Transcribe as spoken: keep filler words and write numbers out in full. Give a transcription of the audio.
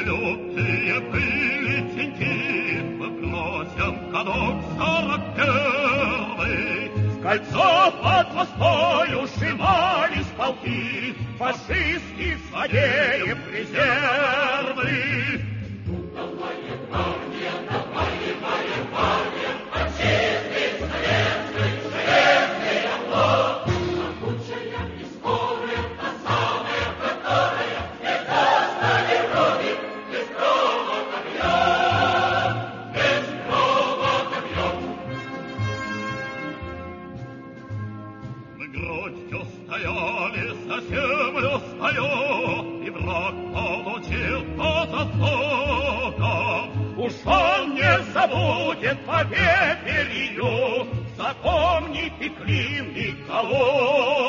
лютые были теньки, мы бросим кадок сорок первый. В кольцо под Москвою сжимались полки фашистских злодеев резервы. Стояли, за землю стою, и враг получил по заслугам. Уж он не забудет побед Илью, запомните Клим и Калугу.